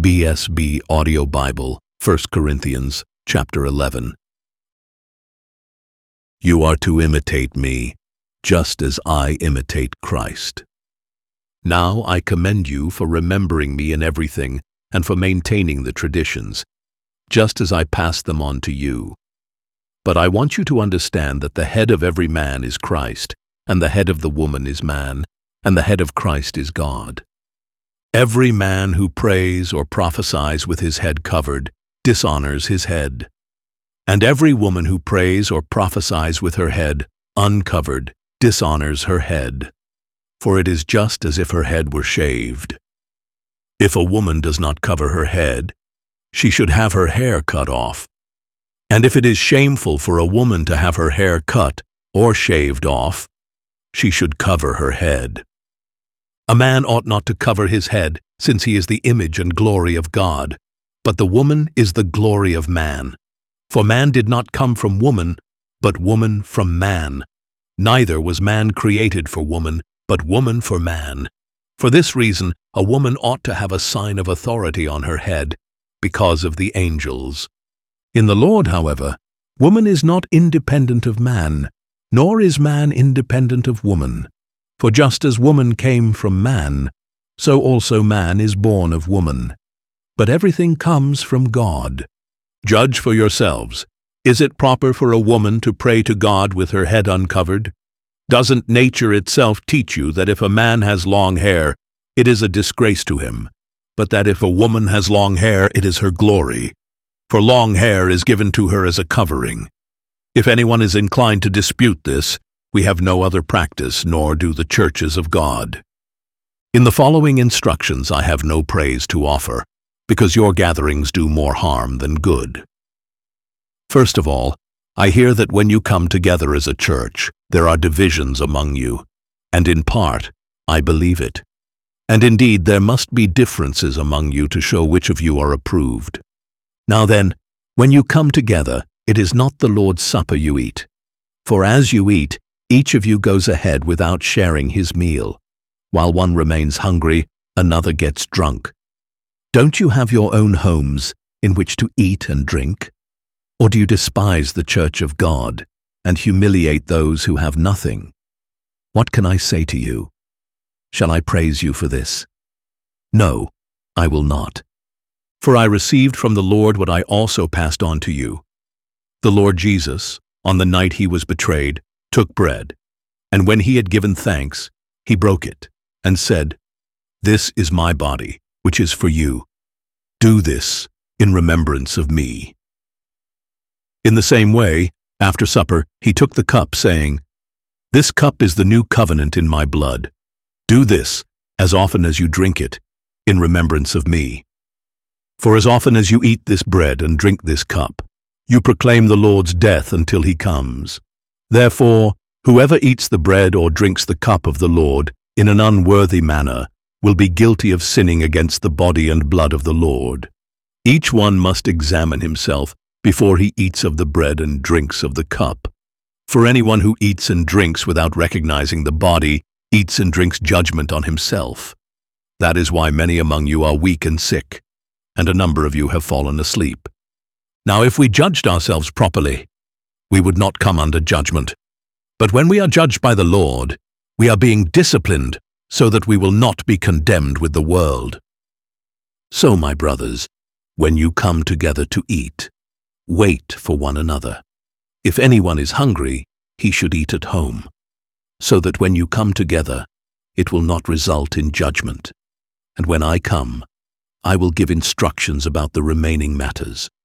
BSB Audio Bible, 1 Corinthians, chapter 11. You are to imitate me, just as I imitate Christ. Now I commend you for remembering me in everything and for maintaining the traditions, just as I passed them on to you. But I want you to understand that the head of every man is Christ, and the head of the woman is man, and the head of Christ is God. Every man who prays or prophesies with his head covered dishonors his head, and every woman who prays or prophesies with her head uncovered dishonors her head, for it is just as if her head were shaved. If a woman does not cover her head, she should have her hair cut off. And if it is shameful for a woman to have her hair cut or shaved off, she should cover her head. A man ought not to cover his head, since he is the image and glory of God, but the woman is the glory of man. For man did not come from woman, but woman from man. Neither was man created for woman, but woman for man. For this reason, a woman ought to have a sign of authority on her head, because of the angels. In the Lord, however, woman is not independent of man, nor is man independent of woman. For just as woman came from man, so also man is born of woman. But everything comes from God. Judge for yourselves. Is it proper for a woman to pray to God with her head uncovered? Doesn't nature itself teach you that if a man has long hair, it is a disgrace to him, but that if a woman has long hair, it is her glory? For long hair is given to her as a covering. If anyone is inclined to dispute this, we have no other practice, nor do the churches of God. In the following instructions I have no praise to offer, because your gatherings do more harm than good. First of all, I hear that when you come together as a church, there are divisions among you, and in part, I believe it. And indeed, there must be differences among you to show which of you are approved. Now then, when you come together, it is not the Lord's Supper you eat. For as you eat, each of you goes ahead without sharing his meal. While one remains hungry, another gets drunk. Don't you have your own homes in which to eat and drink? Or do you despise the church of God and humiliate those who have nothing? What can I say to you? Shall I praise you for this? No, I will not. For I received from the Lord what I also passed on to you. The Lord Jesus, on the night he was betrayed, took bread, and when he had given thanks, he broke it, and said, "This is my body, which is for you. Do this in remembrance of me." In the same way, after supper, he took the cup, saying, "This cup is the new covenant in my blood. Do this, as often as you drink it, in remembrance of me. For as often as you eat this bread and drink this cup, you proclaim the Lord's death until he comes. Therefore, whoever eats the bread or drinks the cup of the Lord in an unworthy manner will be guilty of sinning against the body and blood of the Lord. Each one must examine himself before he eats of the bread and drinks of the cup. For anyone who eats and drinks without recognizing the body eats and drinks judgment on himself. That is why many among you are weak and sick, and a number of you have fallen asleep. Now if we judged ourselves properly, we would not come under judgment. But when we are judged by the Lord, we are being disciplined so that we will not be condemned with the world. So, my brothers, when you come together to eat, wait for one another. If anyone is hungry, he should eat at home, so that when you come together, it will not result in judgment. And when I come, I will give instructions about the remaining matters.